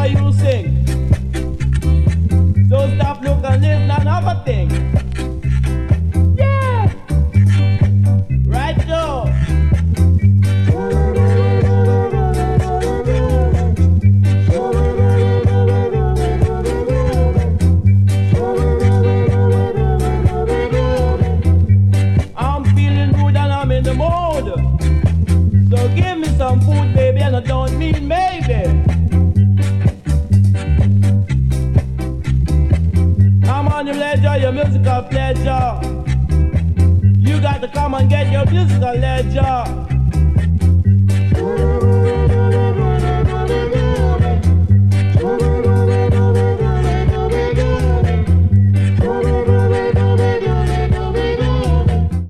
why you sing. So stop, look and listen and have a thing. Yeah! Right now. I'm feeling good and I'm in the mood. So give me some food, baby, and I don't mean maybe. I'm on your ledger, your musical pleasure. You got to come and get your musical ledger.